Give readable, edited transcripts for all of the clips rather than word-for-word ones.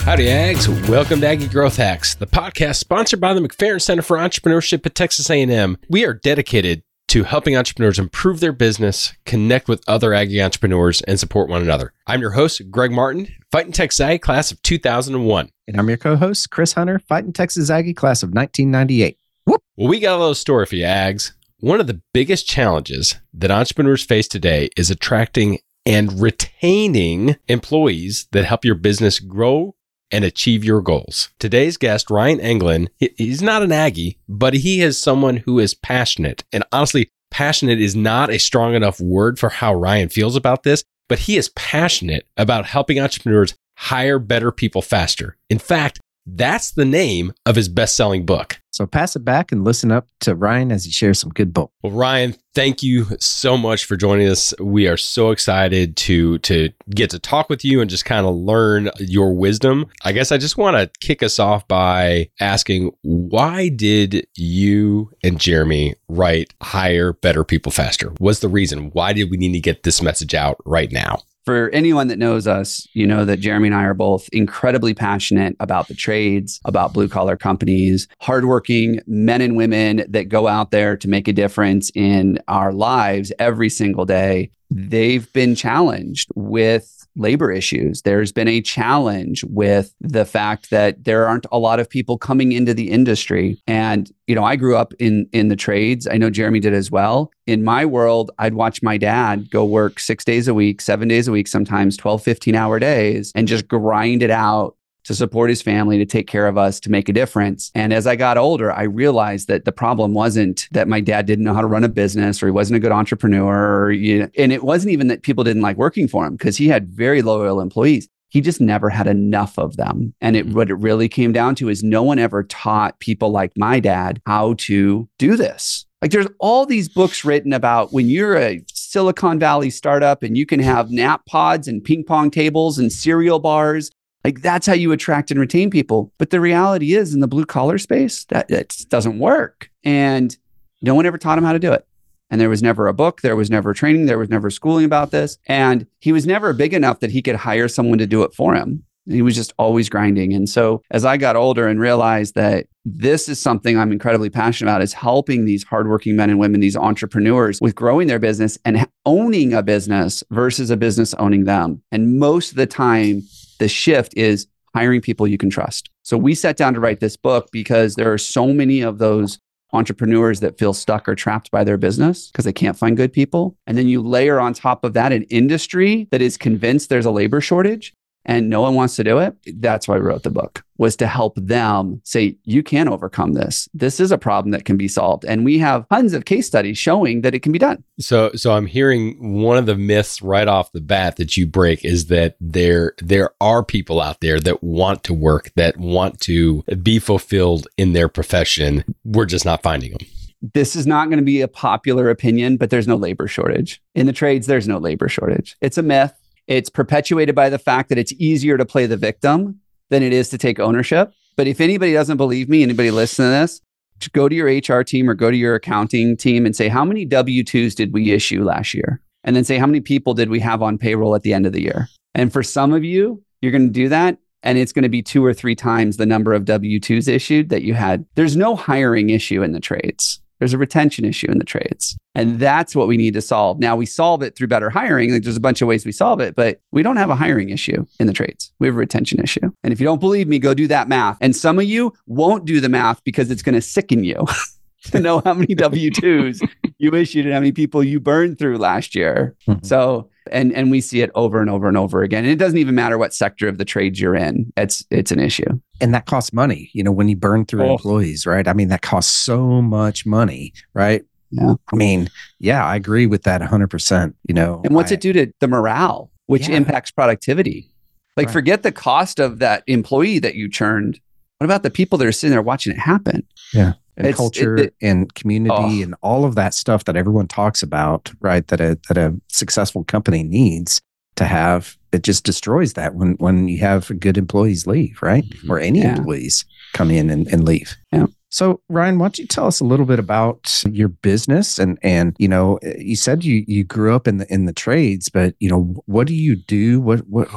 Howdy, Ags. Welcome to Aggie Growth Hacks, the podcast sponsored by the McFerrin Center for Entrepreneurship at Texas A&M. We are dedicated to helping entrepreneurs improve their business, connect with other Aggie entrepreneurs, and support one another. I'm your host, Greg Martin, Fighting Texas Aggie class of 2001. And I'm your co-host, Chris Hunter, Fighting Texas Aggie class of 1998. Whoop. Well, we got a little story for you, Ags. One of the biggest challenges that entrepreneurs face today is attracting and retaining employees that help your business grow and achieve your goals. Today's guest, Ryan Englund, he's not an Aggie, but he is someone who is passionate. And honestly, passionate is not a strong enough word for how Ryan feels about this, but he is passionate about helping entrepreneurs hire better people faster. In fact, that's the name of his best-selling book. So pass it back and listen up to Ryan as he shares some good bull. Well, Ryan, thank you so much for joining us. We are so excited to get to talk with you and just kind of learn your wisdom. I guess I just want to kick us off by asking, why did you and Jeremy write Hire Better People Faster? What's the reason? Why did we need to get this message out right now? For anyone that knows us, you know that Jeremy and I are both incredibly passionate about the trades, about blue collar companies, hardworking men and women that go out there to make a difference in our lives every single day. They've been challenged with labor issues. There's been a challenge with the fact that there aren't a lot of people coming into the industry. And, you know, I grew up in the trades. I know Jeremy did as well. In my world, I'd watch my dad go work 6 days a week, 7 days a week, sometimes 12, 15-hour days, and just grind it out to support his family, to take care of us, to make a difference. And as I got older, I realized that the problem wasn't that my dad didn't know how to run a business or he wasn't a good entrepreneur, and it wasn't even that people didn't like working for him, because he had very loyal employees. He just never had enough of them. And what it really came down to is no one ever taught people like my dad how to do this. Like, there's all these books written about when you're a Silicon Valley startup and you can have nap pods and ping pong tables and cereal bars. Like, that's how you attract and retain people. But the reality is, in the blue collar space, that doesn't work. And no one ever taught him how to do it. And there was never a book, there was never training, there was never schooling about this. And he was never big enough that he could hire someone to do it for him. He was just always grinding. And so as I got older and realized that this is something I'm incredibly passionate about, is helping these hardworking men and women, these entrepreneurs, with growing their business and owning a business versus a business owning them. And most of the time, the shift is hiring people you can trust. So we sat down to write this book because there are so many of those entrepreneurs that feel stuck or trapped by their business because they can't find good people. And then you layer on top of that an industry that is convinced there's a labor shortage and no one wants to do it. That's why we wrote the book, was to help them say, you can overcome this. This is a problem that can be solved. And we have tons of case studies showing that it can be done. So I'm hearing one of the myths right off the bat that you break is that there are people out there that want to work, that want to be fulfilled in their profession. We're just not finding them. This is not going to be a popular opinion, but there's no labor shortage. In the trades, there's no labor shortage. It's a myth. It's perpetuated by the fact that it's easier to play the victim than it is to take ownership. But if anybody doesn't believe me, anybody listen to this, just go to your HR team or go to your accounting team and say, how many W-2s did we issue last year? And then say, how many people did we have on payroll at the end of the year? And for some of you, you're going to do that, and it's going to be 2 or 3 times the number of W-2s issued that you had. There's no hiring issue in the trades. There's a retention issue in the trades. And that's what we need to solve. Now, we solve it through better hiring. Like, there's a bunch of ways we solve it, but we don't have a hiring issue in the trades. We have a retention issue. And if you don't believe me, go do that math. And some of you won't do the math because it's going to sicken you to know how many W-2s you issued and how many people you burned through last year. Mm-hmm. So, and we see it over and over and over again. And it doesn't even matter what sector of the trades you're in. It's an issue. And that costs money, you know, when you burn through employees, right? I mean, that costs so much money, right? Yeah. I mean, yeah, I agree with that 100%, you know. And what's it do to the morale, which impacts productivity? Like, forget the cost of that employee that you churned. What about the people that are sitting there watching it happen? Yeah. And culture and community and all of that stuff that everyone talks about, right? That a successful company needs to have. It just destroys that when you have good employees leave, right? Mm-hmm. Or any employees come in and leave. Yeah. So Ryan, why don't you tell us a little bit about your business and you know, you said you grew up in the trades, but you know, what do you do? What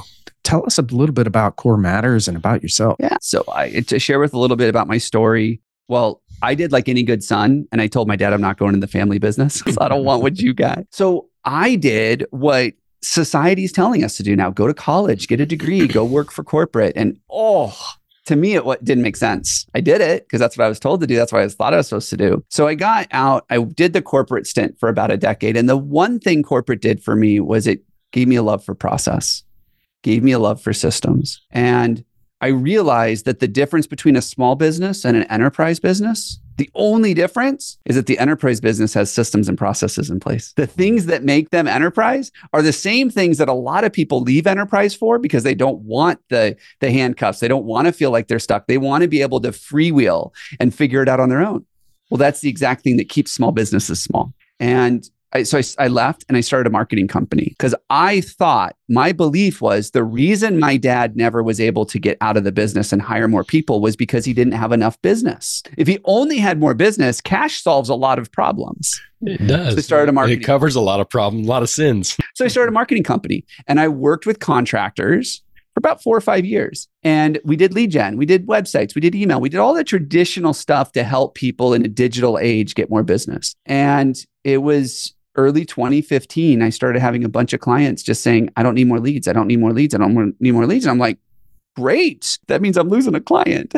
tell us a little bit about Core Matters and about yourself. Yeah. So to share with a little bit about my story. Well, I did like any good son, and I told my dad I'm not going in the family business because I don't want what you got. So I did what society's telling us to do now. Go to college, get a degree, go work for corporate. And to me, it didn't make sense. I did it because that's what I was told to do. That's what I thought I was supposed to do. So I got out. I did the corporate stint for about a decade. And the one thing corporate did for me was it gave me a love for process, gave me a love for systems. And I realized that the difference between a small business and an enterprise business, the only difference is that the enterprise business has systems and processes in place. The things that make them enterprise are the same things that a lot of people leave enterprise for because they don't want the handcuffs. They don't want to feel like they're stuck. They want to be able to freewheel and figure it out on their own. Well, that's the exact thing that keeps small businesses small. And I left and I started a marketing company because I thought my belief was the reason my dad never was able to get out of the business and hire more people was because he didn't have enough business. If he only had more business, cash solves a lot of problems. It does. So I started a marketing. It covers a lot of problems, a lot of sins. So I started a marketing company and I worked with contractors for about 4 or 5 years. And we did lead gen, we did websites, we did email, we did all the traditional stuff to help people in a digital age get more business. And it was early 2015, I started having a bunch of clients just saying, I don't need more leads. I don't need more leads. I don't need more leads. And I'm like, great. That means I'm losing a client.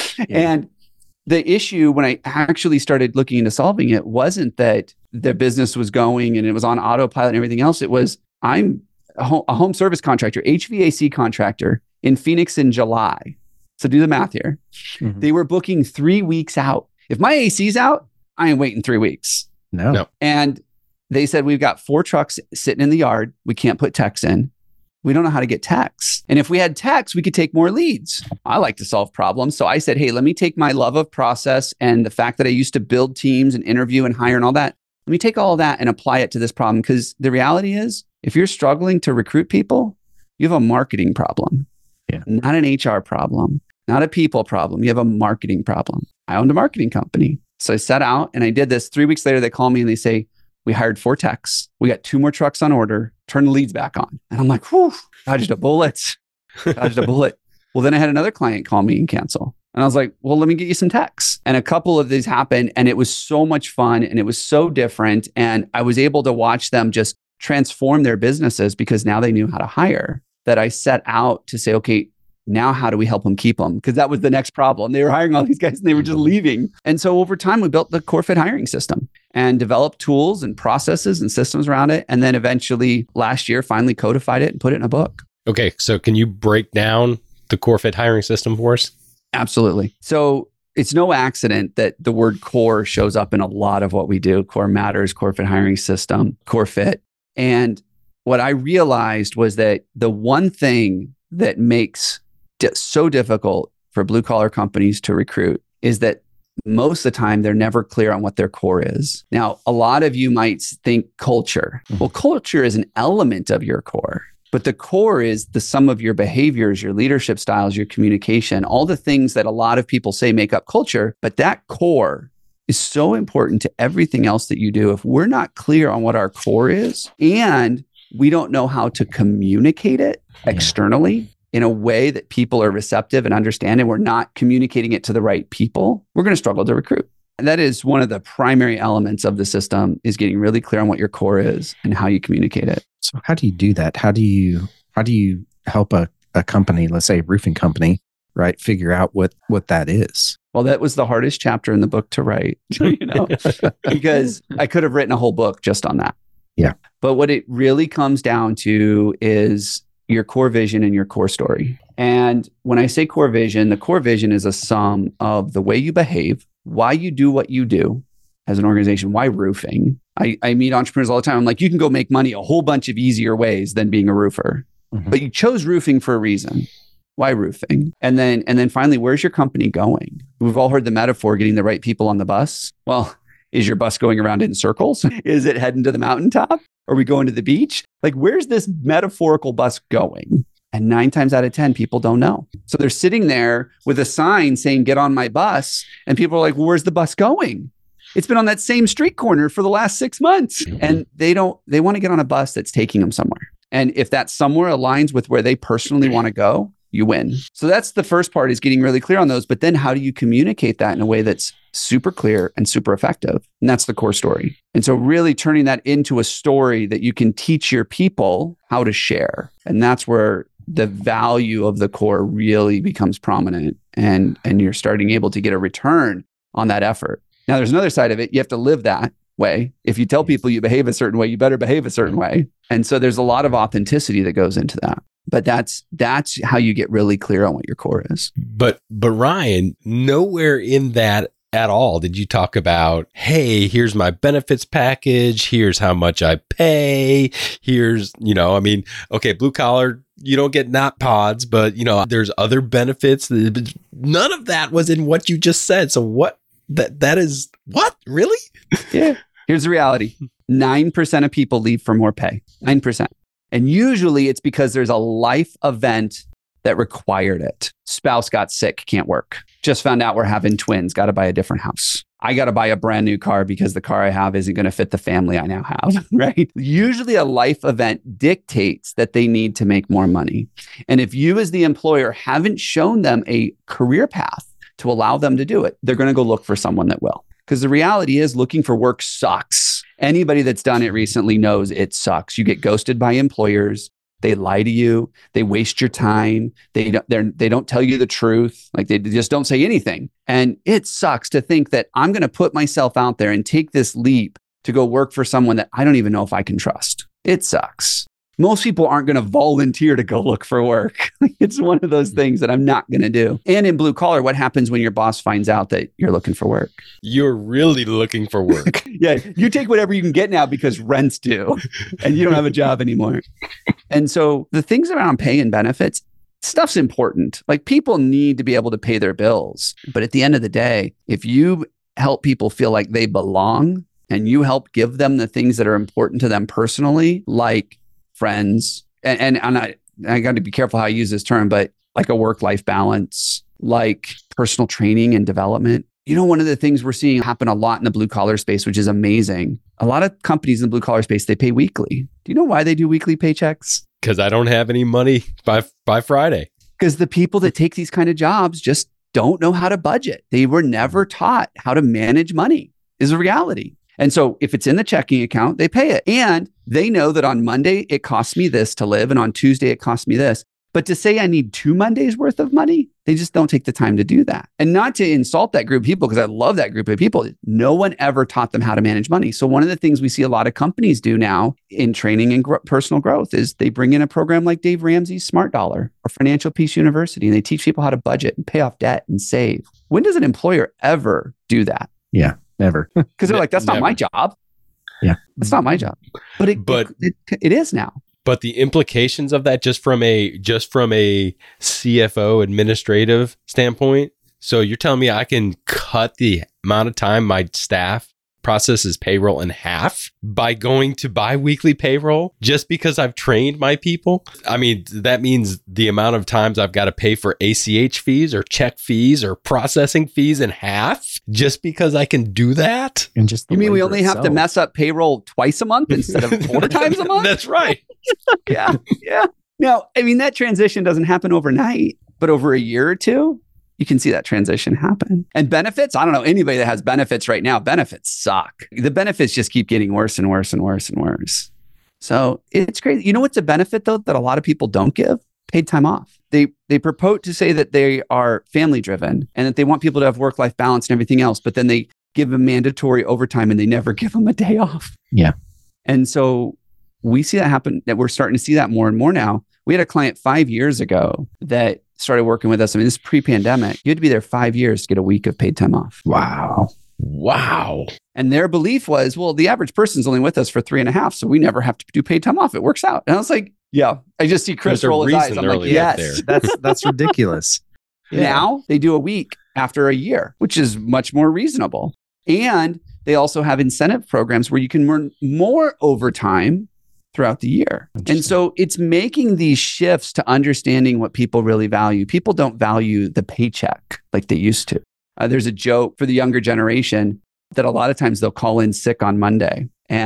And the issue when I actually started looking into solving it wasn't that the business was going and it was on autopilot and everything else. It was, I'm a home service contractor, HVAC contractor in Phoenix in July. So do the math here. Mm-hmm. They were booking 3 weeks out. If my AC's out, I ain't waiting 3 weeks. No. And they said, we've got 4 trucks sitting in the yard. We can't put techs in. We don't know how to get techs. And if we had techs, we could take more leads. I like to solve problems. So I said, hey, let me take my love of process and the fact that I used to build teams and interview and hire and all that. Let me take all of that and apply it to this problem. Because the reality is, if you're struggling to recruit people, you have a marketing problem, not an HR problem, not a people problem. You have a marketing problem. I owned a marketing company. So I set out and I did this. 3 weeks later, they call me and they say, we hired 4 techs. We got 2 more trucks on order. Turn the leads back on. And I'm like, whew, dodged a bullet. Dodged a bullet. Well, then I had another client call me and cancel. And I was like, well, let me get you some techs. And a couple of these happened. And it was so much fun. And it was so different. And I was able to watch them just transform their businesses because now they knew how to hire. That I set out to say, okay, now how do we help them keep them? Because that was the next problem. They were hiring all these guys and they were just leaving. And so over time, we built the CoreFit hiring system and developed tools and processes and systems around it. And then eventually last year, finally codified it and put it in a book. Okay. So can you break down the CoreFit hiring system for us? Absolutely. So it's no accident that the word core shows up in a lot of what we do. Core Matters, CoreFit hiring system, CoreFit. And what I realized was that the one thing that makes so difficult for blue collar companies to recruit is that most of the time they're never clear on what their core is. Now, a lot of you might think culture. Well, culture is an element of your core, but the core is the sum of your behaviors, your leadership styles, your communication, all the things that a lot of people say make up culture. But that core is so important to everything else that you do. If we're not clear on what our core is and we don't know how to communicate it externally, in a way that people are receptive and understand, and we're not communicating it to the right people, we're going to struggle to recruit. And that is one of the primary elements of the system, is getting really clear on what your core is and how you communicate it. So how do you do that? How do you help a company, let's say a roofing company, right, figure out what that is? Well, that was the hardest chapter in the book to write, because I could have written a whole book just on that. Yeah. But what it really comes down to is your core vision and your core story. And when I say core vision, the core vision is a sum of the way you behave, why you do what you do as an organization, why roofing. I meet entrepreneurs all the time. I'm like, you can go make money a whole bunch of easier ways than being a roofer, but you chose roofing for a reason. Why roofing? And then finally, where's your company going? We've all heard the metaphor, getting the right people on the bus. Well, is your bus going around in circles? Is it heading to the mountaintop? Are we going to the beach? Like, where's this metaphorical bus going? And 9 times out of 10, people don't know. So they're sitting there with a sign saying, get on my bus. And people are like, well, where's the bus going? It's been on that same street corner for the last 6 months. And they want to get on a bus that's taking them somewhere. And if that somewhere aligns with where they personally want to go, you win. So that's the first part, is getting really clear on those. But then how do you communicate that in a way that's super clear and super effective? And that's the core story. And so really turning that into a story that you can teach your people how to share. And that's where the value of the core really becomes prominent, and you're starting able to get a return on that effort. Now, there's another side of it. You have to live that way. If you tell people you behave a certain way, you better behave a certain way. And so there's a lot of authenticity that goes into that. But that's how you get really clear on what your core is. But Ryan, nowhere in that at all did you talk about, hey, here's my benefits package, here's how much I pay, here's, okay, blue collar, you don't get NOT pods, but there's other benefits. None of that was in what you just said. So what that is, what, really? Yeah. Here's the reality. 9% of people leave for more pay. 9%. And usually it's because there's a life event that required it. Spouse got sick, can't work. Just found out we're having twins, got to buy a different house. I got to buy a brand new car because the car I have isn't going to fit the family I now have, right? Usually a life event dictates that they need to make more money. And if you as the employer haven't shown them a career path to allow them to do it, they're going to go look for someone that will. Because the reality is looking for work sucks. Anybody that's done it recently knows it sucks. You get ghosted by employers. They lie to you. They waste your time. They don't tell you the truth. Like they just don't say anything. And it sucks to think that I'm going to put myself out there and take this leap to go work for someone that I don't even know if I can trust. It sucks. Most people aren't going to volunteer to go look for work. It's one of those things that I'm not going to do. And in blue collar, what happens when your boss finds out that you're looking for work? You're really looking for work. Yeah. You take whatever you can get now because rent's due and you don't have a job anymore. And so the things around pay and benefits, stuff's important. Like people need to be able to pay their bills. But at the end of the day, if you help people feel like they belong and you help give them the things that are important to them personally, like friends, and I got to be careful how I use this term, but like a work-life balance, like personal training and development. One of the things we're seeing happen a lot in the blue collar space, which is amazing. A lot of companies in the blue collar space, they pay weekly. Do you know why they do weekly paychecks? Because I don't have any money by Friday. Because the people that take these kind of jobs just don't know how to budget. They were never taught how to manage money, is a reality. And so if it's in the checking account, they pay it. And they know that on Monday, it costs me this to live. And on Tuesday, it costs me this. But to say I need 2 Mondays worth of money, they just don't take the time to do that. And not to insult that group of people, because I love that group of people. No one ever taught them how to manage money. So one of the things we see a lot of companies do now in training and personal growth is they bring in a program like Dave Ramsey's Smart Dollar or Financial Peace University, and they teach people how to budget and pay off debt and save. When does an employer ever do that? Yeah. Never. Because they're like, that's not my job. Yeah. It's not my job. But it is now. But the implications of that just from a CFO administrative standpoint. So you're telling me I can cut the amount of time my staff processes payroll in half by going to bi-weekly payroll just because I've trained my people? I mean, that means the amount of times I've got to pay for ACH fees or check fees or processing fees in half just because I can do that? And just you mean we only have to mess up payroll twice a month instead of 4 times a month? That's right. Yeah. Now, I mean, that transition doesn't happen overnight, but over a year or two, you can see that transition happen. And benefits, I don't know anybody that has benefits right now. Benefits suck. The benefits just keep getting worse and worse and worse and worse. So it's crazy. You know what's a benefit though that a lot of people don't give? Paid time off. They purport to say that they are family driven and that they want people to have work-life balance and everything else, but then they give them mandatory overtime and they never give them a day off. Yeah. And so we see that happen, that we're starting to see that more and more now. We had a client 5 years ago that started working with us. I mean, this is pre-pandemic. You had to be there 5 years to get a week of paid time off. Wow. And their belief was, well, the average person's only with us for 3.5, so we never have to do paid time off. It works out. And I was like, yeah. I just see Chris roll his eyes. I'm like, yes. That's ridiculous. Yeah. Now they do a week after a year, which is much more reasonable. And they also have incentive programs where you can earn more overtime throughout the year. And so it's making these shifts to understanding what people really value. People don't value the paycheck like they used to. There's a joke for the younger generation that a lot of times they'll call in sick on Monday and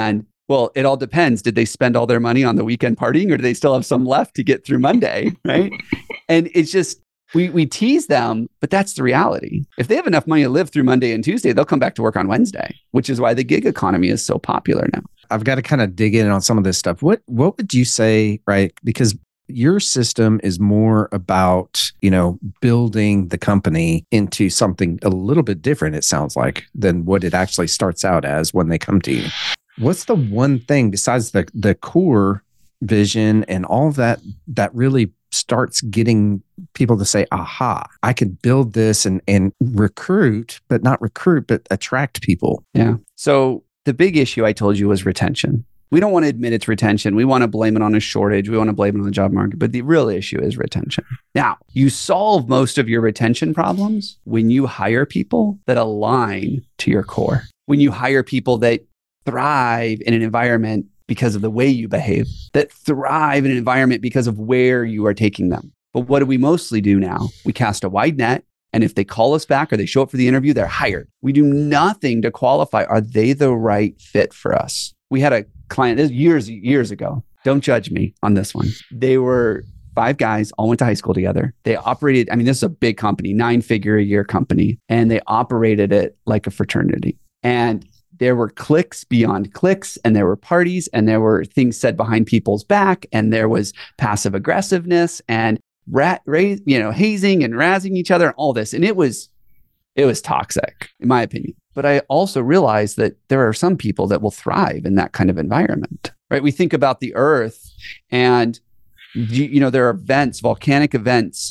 Well, it all depends. Did they spend all their money on the weekend partying, or do they still have some left to get through Monday? Right. And it's just, we tease them, but that's the reality. If they have enough money to live through Monday and Tuesday, they'll come back to work on Wednesday, which is why the gig economy is so popular now. I've got to kind of dig in on some of this stuff. What would you say, right? Because your system is more about, building the company into something a little bit different, it sounds like, than what it actually starts out as when they come to you. What's the one thing besides the core vision and all of that really starts getting people to say, aha, I could build this and recruit, but attract people? Yeah. So the big issue I told you was retention. We don't want to admit it's retention. We want to blame it on a shortage. We want to blame it on the job market. But the real issue is retention. Now, you solve most of your retention problems when you hire people that align to your core. When you hire people that thrive in an environment because of the way you behave, that thrive in an environment because of where you are taking them. But what do we mostly do now? We cast a wide net. And if they call us back or they show up for the interview, they're hired. We do nothing to qualify. Are they the right fit for us? We had a client, this years ago. Don't judge me on this one. They were 5 guys, all went to high school together. They operated, this is a big company, 9-figure-a-year company, and they operated it like a fraternity. And there were cliques beyond cliques, and there were parties, and there were things said behind people's back, and there was passive aggressiveness and hazing and razzing each other and all this. And it was toxic, in my opinion. But I also realized that there are some people that will thrive in that kind of environment, right? We think about the earth and, there are events, volcanic events,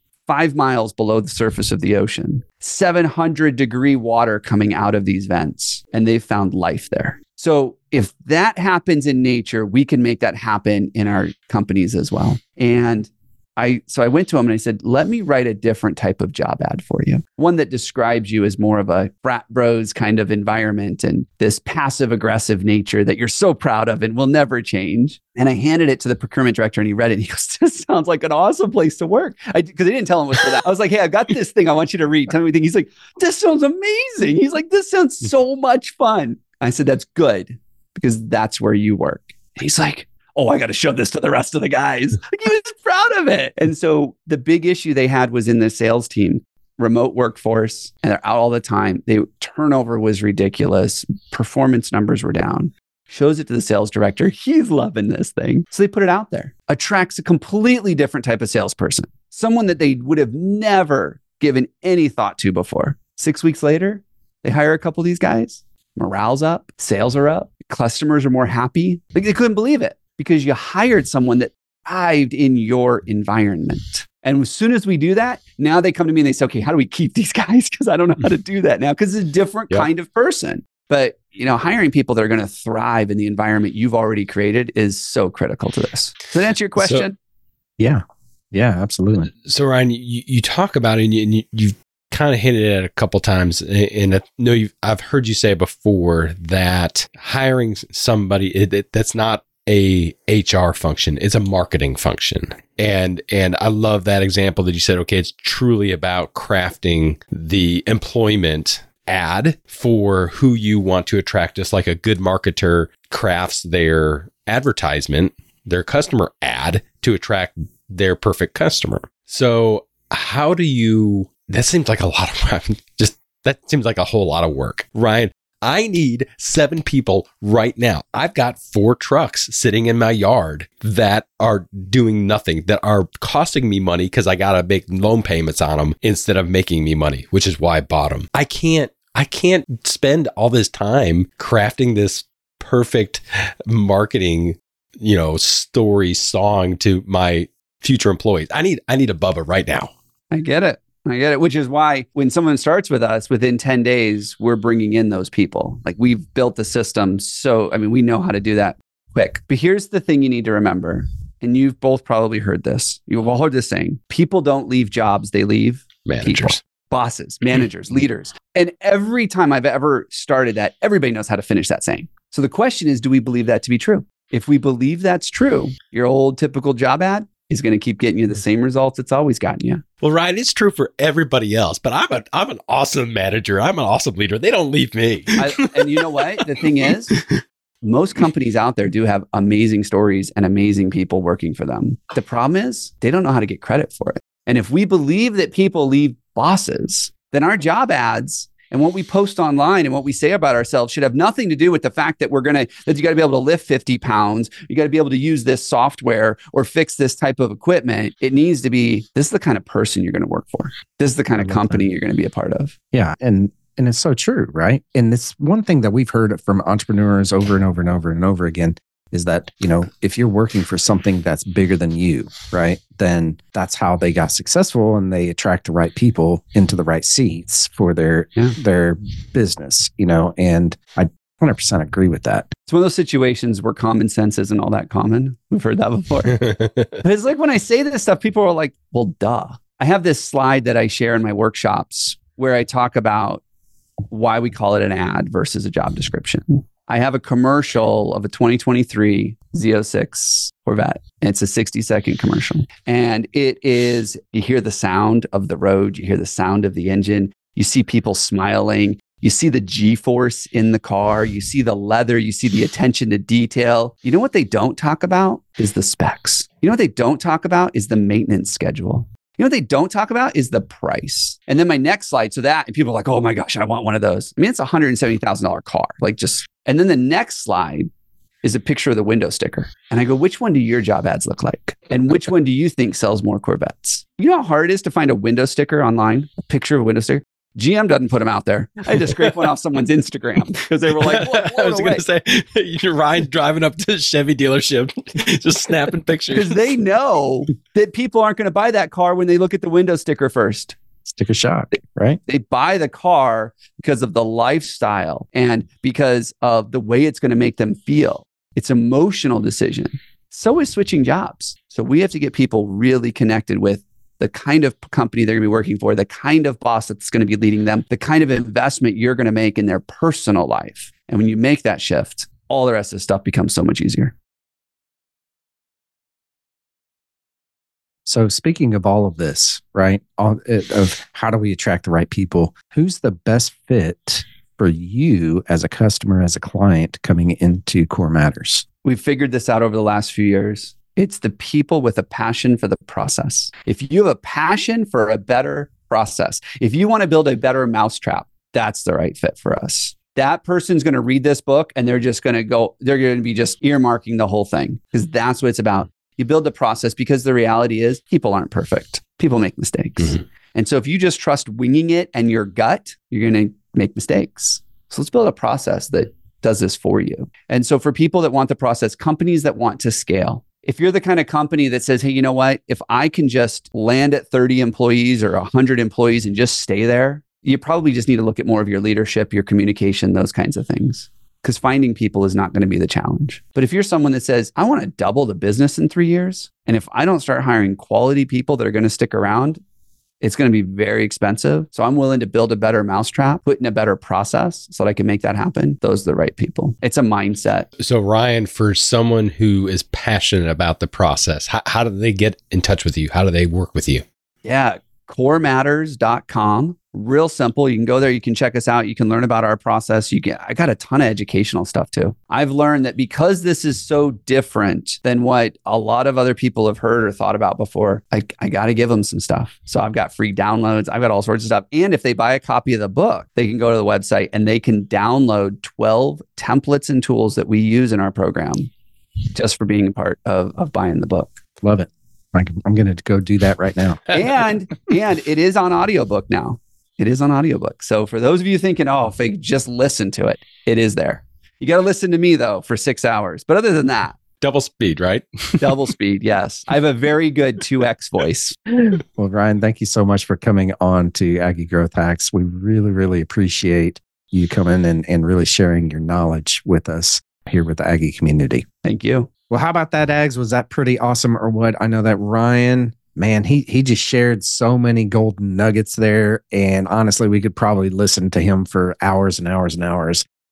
5 miles below the surface of the ocean, 700-degree water coming out of these vents, and they've found life there. So if that happens in nature, we can make that happen in our companies as well. And I went to him and I said, let me write a different type of job ad for you. One that describes you as more of a frat bros kind of environment and this passive aggressive nature that you're so proud of and will never change. And I handed it to the procurement director and he read it and he goes, this sounds like an awesome place to work. Because I didn't tell him it was for that. I was like, hey, I've got this thing I want you to read. Tell me what you think. He's like, this sounds amazing. He's like, this sounds so much fun. I said, that's good because that's where you work. And he's like, oh, I got to show this to the rest of the guys. Like, he was proud of it. And so the big issue they had was in the sales team, remote workforce, and they're out all the time. Turnover was ridiculous. Performance numbers were down. Shows it to the sales director. He's loving this thing. So they put it out there. Attracts a completely different type of salesperson. Someone that they would have never given any thought to before. 6 weeks later, they hire a couple of these guys. Morale's up. Sales are up. Customers are more happy. Like, they couldn't believe it. Because you hired someone that thrived in your environment. And as soon as we do that, now they come to me and they say, okay, how do we keep these guys? Because I don't know how to do that now because it's a different kind of person. But, hiring people that are going to thrive in the environment you've already created is so critical to this. Does that answer your question? Yeah, absolutely. So Ryan, you talk about it and you've kind of hinted at it a couple times. And I know I've heard you say before that hiring somebody, that's not a HR function, it's a marketing function. And I love that example that you said, okay, it's truly about crafting the employment ad for who you want to attract, just like a good marketer crafts their advertisement, their customer ad to attract their perfect customer. So how do you, that seems like a lot of, that seems like a whole lot of work. Ryan, I need 7 people right now. I've got 4 trucks sitting in my yard that are doing nothing, that are costing me money because I got to make loan payments on them instead of making me money, which is why I bought them. I can't spend all this time crafting this perfect marketing, story song to my future employees. I need a Bubba right now. I get it, which is why when someone starts with us, within 10 days, we're bringing in those people. Like, we've built the system. So, we know how to do that quick. But here's the thing you need to remember. And you've both probably heard this. You've all heard this saying, people don't leave jobs, they leave managers, people. Bosses, managers, leaders. And every time I've ever started that, everybody knows how to finish that saying. So the question is, do we believe that to be true? If we believe that's true, your old typical job ad is going to keep getting you the same results it's always gotten you. Well, Ryan, it's true for everybody else, but I'm an awesome manager. I'm an awesome leader. They don't leave me. And you know what? The thing is, Most companies out there do have amazing stories and amazing people working for them. The problem is they don't know how to get credit for it. And if we believe that people leave bosses, then our job ads and what we post online and what we say about ourselves should have nothing to do with the fact that that you got to be able to lift 50 pounds. You got to be able to use this software or fix this type of equipment. It needs to be, this is the kind of person you're going to work for. This is the kind of company you're going to be a part of. Yeah. And it's so true, right? And it's one thing that we've heard from entrepreneurs over and over and over and over again is that, if you're working for something that's bigger than you, right, then that's how they got successful and they attract the right people into the right seats for their business, and I 100% agree with that. It's one of those situations where common sense isn't all that common. We've heard that before. But it's like when I say this stuff, people are like, well, duh. I have this slide that I share in my workshops where I talk about why we call it an ad versus a job description. I have a commercial of a 2023 Z06 Corvette. It's a 60-second commercial. And it is, you hear the sound of the road, you hear the sound of the engine, you see people smiling, you see the G-force in the car, you see the leather, you see the attention to detail. You know what they don't talk about is the specs. You know what they don't talk about is the maintenance schedule. You know what they don't talk about is the price. And then my next slide, and people are like, oh my gosh, I want one of those. I mean, it's a $170,000 car. And then the next slide is a picture of the window sticker. And I go, which one do your job ads look like? And which one do you think sells more Corvettes? You know how hard it is to find a window sticker online, a picture of a window sticker? GM doesn't put them out there. I had to scrape one off someone's Instagram because they were like, I was going to say, you're Ryan driving up to the Chevy dealership, just snapping pictures. Because they know that people aren't going to buy that car when they look at the window sticker first. Sticker shock, right? They buy the car because of the lifestyle and because of the way it's going to make them feel. It's an emotional decision. So is switching jobs. So we have to get people really connected with the kind of company they're going to be working for, the kind of boss that's going to be leading them, the kind of investment you're going to make in their personal life. And when you make that shift, all the rest of the stuff becomes so much easier. So speaking of all of this, right, of how do we attract the right people, who's the best fit for you as a customer, as a client coming into Core Matters? We've figured this out over the last few years. It's the people with a passion for the process. If you have a passion for a better process, if you want to build a better mousetrap, that's the right fit for us. That person's going to read this book and they're going to be just earmarking the whole thing because that's what it's about. You build the process because the reality is people aren't perfect. People make mistakes. Mm-hmm. And so if you just trust winging it and your gut, you're going to make mistakes. So let's build a process that does this for you. And so for people that want the process, companies that want to scale, if you're the kind of company that says, hey, you know what? If I can just land at 30 employees or 100 employees and just stay there, you probably just need to look at more of your leadership, your communication, those kinds of things. Because finding people is not going to be the challenge. But if you're someone that says, I want to double the business in 3 years, and if I don't start hiring quality people that are going to stick around, it's going to be very expensive. So I'm willing to build a better mousetrap, put in a better process so that I can make that happen. Those are the right people. It's a mindset. So Ryan, for someone who is passionate about the process, how do they get in touch with you? How do they work with you? Yeah, corematters.com. Real simple. You can go there. You can check us out. You can learn about our process. I got a ton of educational stuff too. I've learned that because this is so different than what a lot of other people have heard or thought about before, I got to give them some stuff. So I've got free downloads. I've got all sorts of stuff. And if they buy a copy of the book, they can go to the website and they can download 12 templates and tools that we use in our program just for being a part of buying the book. Love it. I'm going to go do that right now. And it is on audiobook now. It is on audiobook. So for those of you thinking, oh, if they just listen to it, it is there. You got to listen to me though for 6 hours. But other than that, double speed, right? Double speed. Yes. I have a very good 2X voice. Well, Ryan, thank you so much for coming on to Aggie Growth Hacks. We really, really appreciate you coming and really sharing your knowledge with us here with the Aggie community. Thank you. Well, how about that, Ags? Was that pretty awesome or what? I know that Ryan, man, he just shared so many golden nuggets there. And honestly, we could probably listen to him for hours and hours and hours.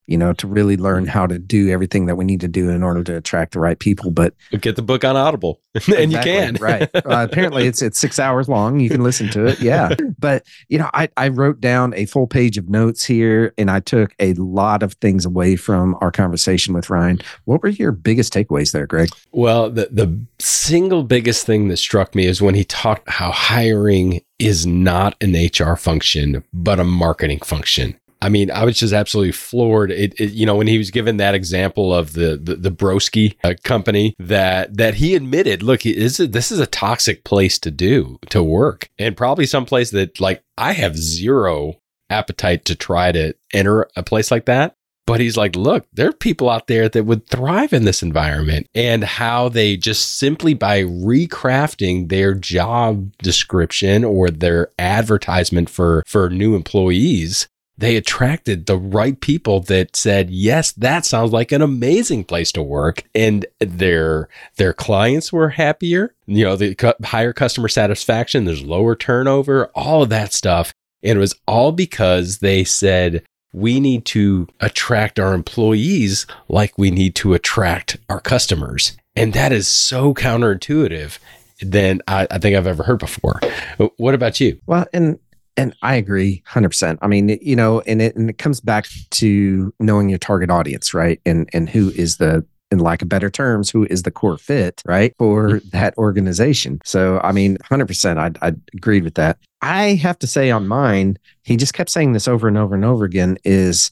to really learn how to do everything that we need to do in order to attract the right people. But get the book on Audible and you can. Right. Apparently it's 6 hours long. You can listen to it. Yeah. But, I wrote down a full page of notes here, and I took a lot of things away from our conversation with Ryan. What were your biggest takeaways there, Greg? Well, the single biggest thing that struck me is when he talked how hiring is not an HR function, but a marketing function. I mean, I was just absolutely floored. When he was given that example of the Broski company that he admitted, look, this is a toxic place to work, and probably someplace that I have zero appetite to try to enter a place like that. But he's like, look, there are people out there that would thrive in this environment, and how they just simply by recrafting their job description or their advertisement for new employees, they attracted the right people that said, yes, that sounds like an amazing place to work. And their clients were happier, the higher customer satisfaction, there's lower turnover, all of that stuff. And it was all because they said, we need to attract our employees like we need to attract our customers. And that is so counterintuitive than I think I've ever heard before. What about you? Well, and I agree 100%. I mean, and it comes back to knowing your target audience, right? And who is in lack of better terms, who is the core fit, right, for that organization. So, I mean, 100%, I agreed with that. I have to say on mine, he just kept saying this over and over and over again is,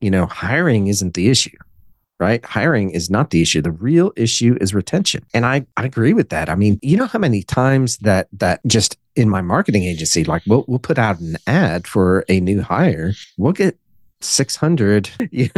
hiring isn't the issue, right? Hiring is not the issue. The real issue is retention. And I agree with that. I mean, how many times that just in my marketing agency, we'll put out an ad for a new hire, we'll get 600,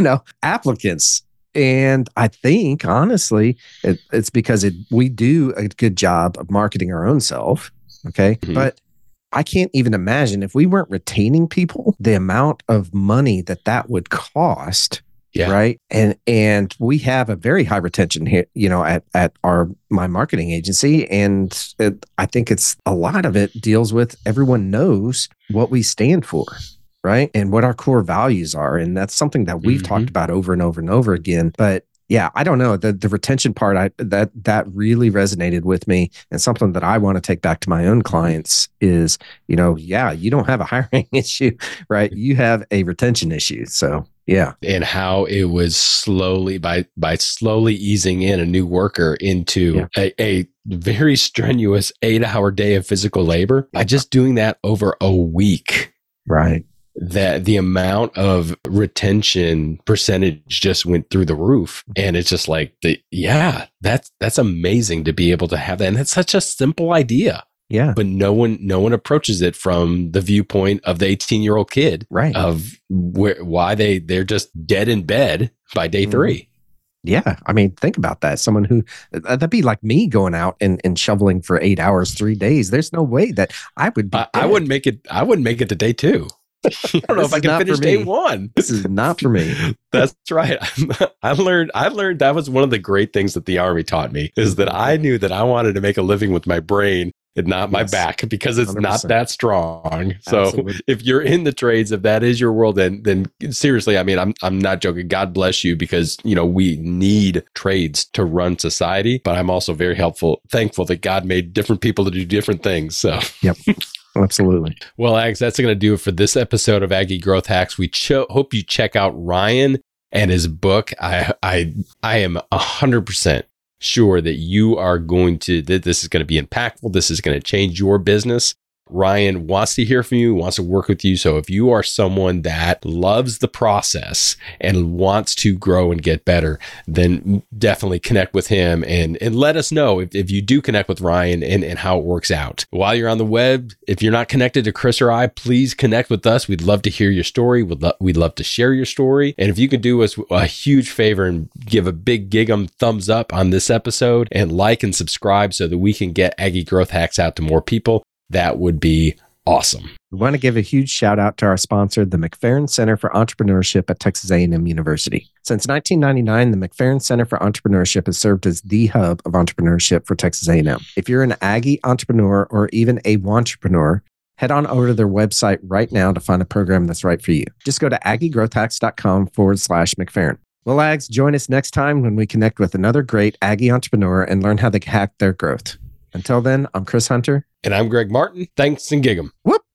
applicants. And I think, honestly, it's because we do a good job of marketing our own self. Okay. Mm-hmm. But I can't even imagine if we weren't retaining people, the amount of money that would cost. Yeah. Right. And we have a very high retention here, at my marketing agency. And I think it's a lot of it deals with everyone knows what we stand for. Right. And what our core values are. And that's something that we've talked about over and over and over again. But yeah, I don't know. The retention part, that really resonated with me. And something that I want to take back to my own clients is, you don't have a hiring issue, right? You have a retention issue. So yeah. And how it was slowly by slowly easing in a new worker into a very strenuous 8-hour day of physical labor by just doing that over a week. Right. That the amount of retention percentage just went through the roof. And it's just that's amazing to be able to have that. And that's such a simple idea. Yeah. But no one approaches it from the viewpoint of the 18-year-old kid, right? Of why they're just dead in bed by day 3. Yeah. I mean, think about that. Someone who that'd be like me going out and shoveling for 8 hours, 3 days. There's no way that I would be I wouldn't make it to day 2. I don't know if I can finish day 1. This is not for me. That's right. I learned that was one of the great things that the Army taught me, is that I knew that I wanted to make a living with my brain and not my back, because it's 100%. Not that strong. So absolutely. If you're in the trades, if that is your world, then seriously, I mean, I'm not joking. God bless you, because we need trades to run society. But I'm also very thankful that God made different people to do different things. So yep. Absolutely. Well, Ags, that's going to do it for this episode of Aggie Growth Hacks. We hope you check out Ryan and his book. I am 100% sure that you are that this is going to be impactful. This is going to change your business. Ryan wants to hear from you, wants to work with you. So if you are someone that loves the process and wants to grow and get better, then definitely connect with him and let us know if you do connect with Ryan and how it works out. While you're on the web, if you're not connected to Chris or I, please connect with us. We'd love to hear your story. We'd love to share your story. And if you could do us a huge favor and give a big gig'em thumbs up on this episode and like and subscribe so that we can get Aggie Growth Hacks out to more people, that would be awesome. We want to give a huge shout out to our sponsor, the McFerrin Center for Entrepreneurship at Texas A&M University. Since 1999, the McFerrin Center for Entrepreneurship has served as the hub of entrepreneurship for Texas A&M. If you're an Aggie entrepreneur or even a wantrepreneur, Head on over to their website right now to find a program that's right for you. Just go to aggiegrowthhacks.com/McFerrin. Well, Ags, join us next time when we connect with another great Aggie entrepreneur and learn how they hack their growth. Until then, I'm Chris Hunter. And I'm Greg Martin. Thanks and gig 'em. Whoop!